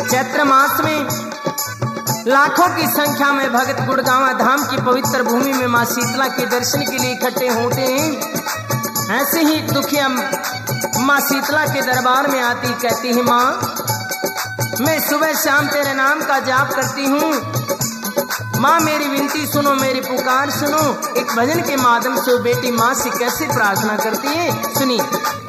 चैत्र मास में लाखों की संख्या में भक्त गुड़गांवा धाम की पवित्र भूमि में मां शीतला के दर्शन के लिए इकट्ठे होते हैं। ऐसे ही दुखिया मां शीतला के दरबार में आती, कहती है मां मैं सुबह शाम तेरे नाम का जाप करती हूँ, माँ मेरी विनती सुनो, मेरी पुकार सुनो। एक भजन के माध्यम से बेटी माँ से कैसे प्रार्थना करती है, सुनी।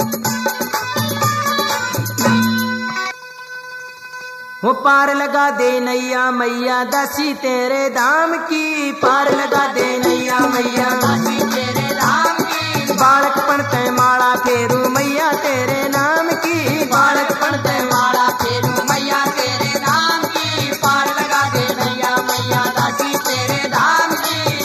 वो पार लगा दे नैया मैया दासी तेरे धाम की, पार लगा दे नैया मैया दासी तेरे धाम की। बालक पढ़ते माला फेरू मैया तेरे नाम की, बालक पढ़ते माला फेरू मैया तेरे नाम की। पार लगा दे नैया मैया दासी तेरे धाम की।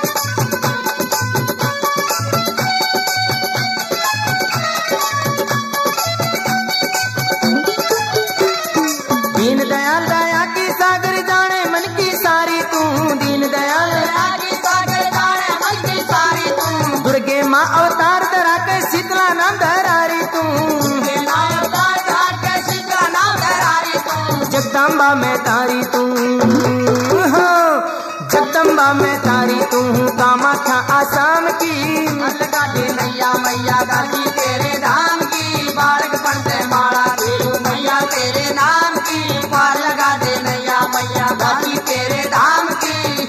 दीन दयाल दया की सागर जाने मन की सारी तू, दीन दयाल दया की सागर जाने मन की सारी तू। दुर्गे माँ अवतार धरा के शीतला नाम धरारी तू, अवतार धरा के शीतला नाम धरारी तू। जगदम्बा में तारी तू, जगदम्बा में तारी तू, कामाख्या आसाम की। लगा दे नैया मैया दासी तेरे धाम की, बालक पढ़ते माला फेरू मैया तेरे नाम की। पार लगा दे नैया मैया दासी तेरे धाम की।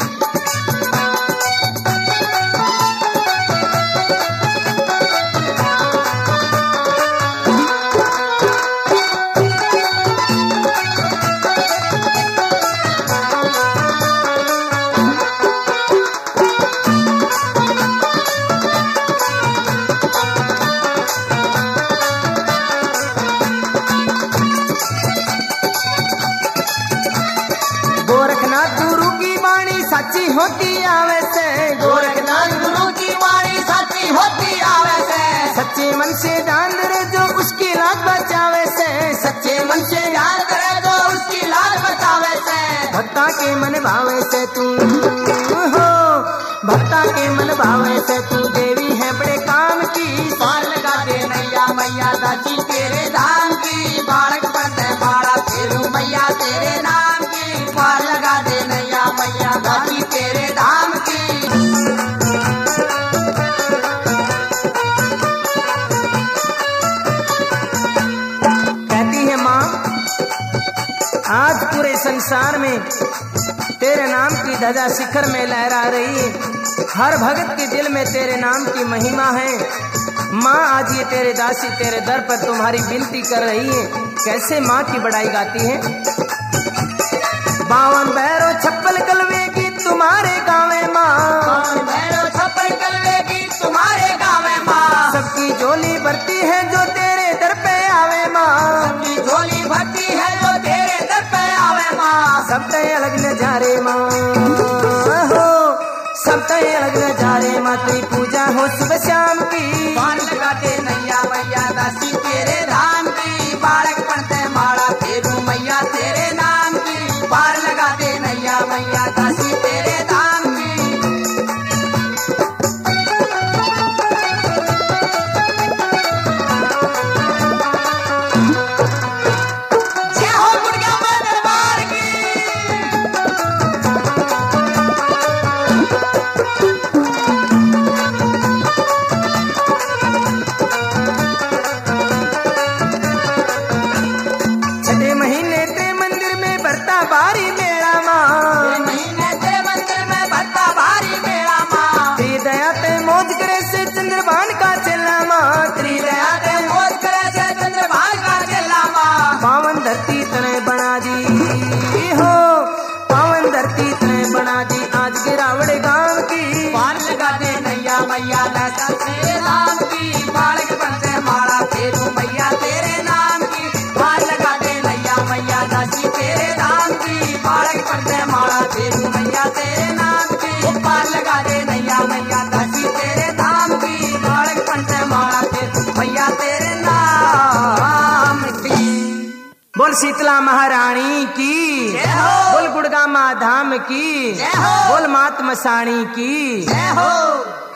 गोरखनाथ गुरु की वाणी सच्ची होती आवे से, गोरखनाथ गुरु की वाणी सच्ची होती आवे से। सच्चे मन से ध्यान करे जो उसकी लाज बचावे से, सच्चे मन से ध्यान करे जो उसकी लाज बचावे से। भक्ता के मन भावे से तू हो, भक्ता के मन भावे से तू देवी है बड़े काम की। पार लगा दे नैया मैया दासी तेरे धाम की, बालक पढ़ते माला फेरू मैया तेरे नाम की। पार लगा दे नैया मैया दासी तेरे धाम की। कहती है माँ आज पूरे संसार में तेरे नाम की ध्वजा शिखर में लहरा रही है, हर भगत के दिल में तेरे नाम की महिमा है। माँ आज ये तेरे दासी तेरे दर पर तुम्हारी विनती कर रही है, कैसे माँ की बड़ाई गाती है। 52 भैरो छप्पल कलवे की तुम्हारे गाँव माँ, 52 भैरो छप्पल कलवे की तुम्हारे गाँव माँ। सबकी झोली भरती है जो तेरे दर पे आवे माँ, सबकी झोली भरती है जो तेरे दर पे आवे माँ। सब तय अलग नजारे माँ हो, सब तय अलग नजारे माँ। तेरी पूजा हो सुबह शाम की, पार लगा दे नैया मैया दासी तेरे धाम की। बालक पढ़ते माला फेरू मैया तेरे नाम की। पार लगा दे नैया मैया दासी तेरे धाम की। जय हो गुड़गांवा दरबार की। छठे महीने ते मंदिर में भरता भारी मेला माँ, महीने ते मंदिर में भरता भारी मेला माँ। तेरी दया ते मौज करे से चंद्रभान का चेला माँ, तेरी दया ते मौज करे से चंद्रभान का चेला माँ। पावन धरती तने बना दी हो, पावन धरती तने बना दी आज गिरावड़ गांव की। पार लगा दे नैया मैया दासा तेरे नाम की। बालक पढ़ते माला फेरू मैया तेरे नाम की। पार लगा दे नैया मैया दासी तेरे नाम की। बालक पढ़ते माला फेरू मैया तेरे नाम की। पार लगा दे नैया मैया दासी तेरे नाम की। बालक पढ़ते माला फेरू मैया तेरे नाम की। बोल शीतला महारानी की, बोल गुड़गांवा धाम की, बोल मात मसाणी की।